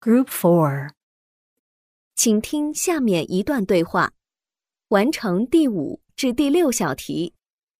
Group 4. 请听下面一段对话，完成第5至第6小题。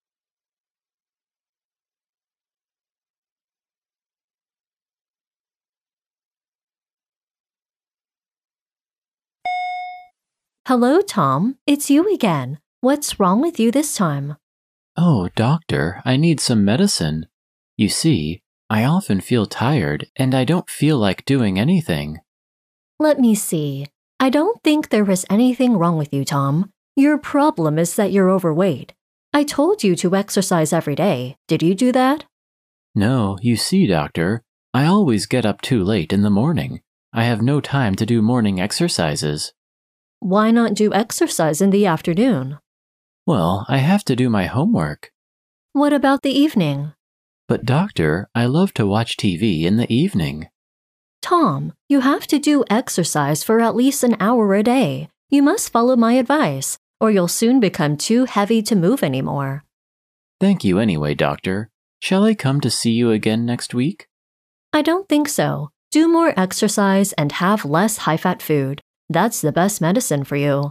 Hello, Tom. It's you again. What's wrong with you this time? Oh, doctor, I need some medicine. You see, I often feel tired and I don't feel like doing anything. Let me see. I don't think there is anything wrong with you, Tom. Your problem is that you're overweight. I told you to exercise every day. Did you do that? No, you see, doctor, I always get up too late in the morning. I have no time to do morning exercises. Why not do exercise in the afternoon? Well, I have to do my homework. What about the evening? But doctor, I love to watch TV in the evening. Tom, you have to do exercise for at least an hour a day. You must follow my advice, or you'll soon become too heavy to move anymore. Thank you anyway, doctor. Shall I come to see you again next week? I don't think so. Do more exercise and have less high-fat food. That's the best medicine for you.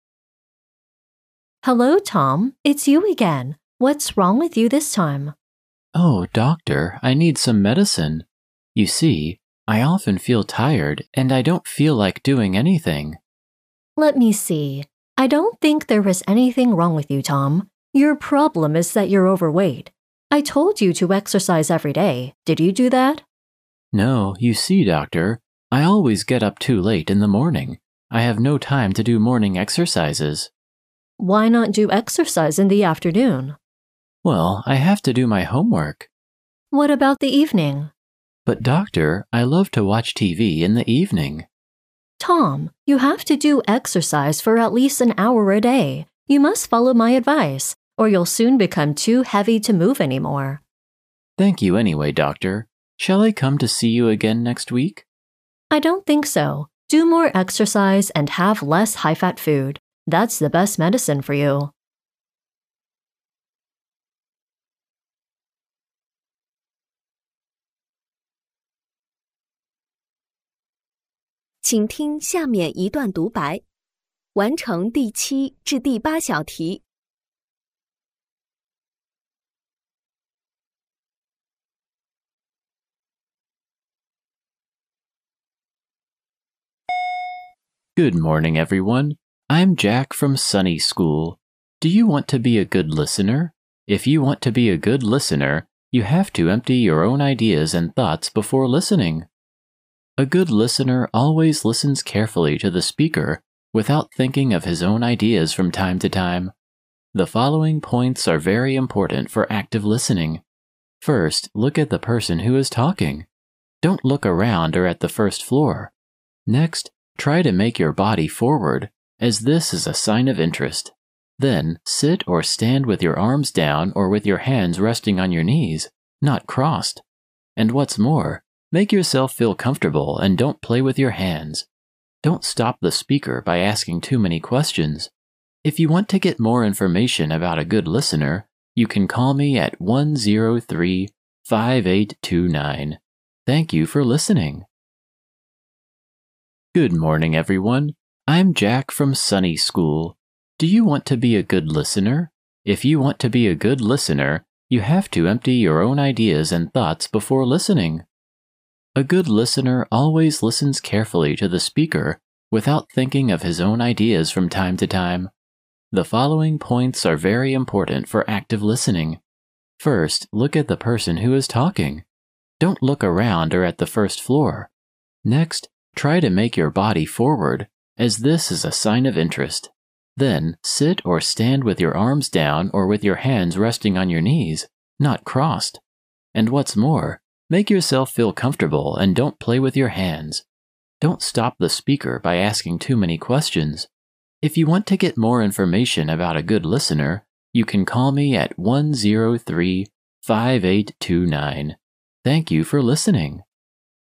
Hello, Tom. It's you again. What's wrong with you this time? Oh, doctor, I need some medicine. You see, I often feel tired and I don't feel like doing anything. Let me see. I don't think there is anything wrong with you, Tom. Your problem is that you're overweight. I told you to exercise every day. Did you do that? No, you see, doctor, I always get up too late in the morning. I have no time to do morning exercises. Why not do exercise in the afternoon? Well, I have to do my homework. What about the evening? But doctor, I love to watch TV in the evening. Tom, you have to do exercise for at least an hour a day. You must follow my advice, or you'll soon become too heavy to move anymore. Thank you anyway, doctor. Shall I come to see you again next week? I don't think so. Do more exercise and have less high-fat food. That's the best medicine for you. 请听下面一段独白，完成第7至第8小题。 Good morning, everyone. I'm Jack from Sunny School. Do you want to be a good listener? If you want to be a good listener, you have to empty your own ideas and thoughts before listening. A good listener always listens carefully to the speaker without thinking of his own ideas from time to time. The following points are very important for active listening. First, look at the person who is talking. Don't look around or at the first floor. Next, try to make your body forward, as this is a sign of interest. Then, sit or stand with your arms down or with your hands resting on your knees, not crossed. And what's more, make yourself feel comfortable and don't play with your hands. Don't stop the speaker by asking too many questions. If you want to get more information about a good listener, you can call me at 103-5829. Thank you for listening. Good morning, everyone. I'm Jack from Sunny School. Do you want to be a good listener? If you want to be a good listener, you have to empty your own ideas and thoughts before listening. A good listener always listens carefully to the speaker without thinking of his own ideas from time to time. The following points are very important for active listening. First, look at the person who is talking. Don't look around or at the first floor. Next, try to make your body forward, as this is a sign of interest. Then, sit or stand with your arms down or with your hands resting on your knees, not crossed. And what's more, make yourself feel comfortable and don't play with your hands. Don't stop the speaker by asking too many questions. If you want to get more information about a good listener, you can call me at 103-5829. Thank you for listening.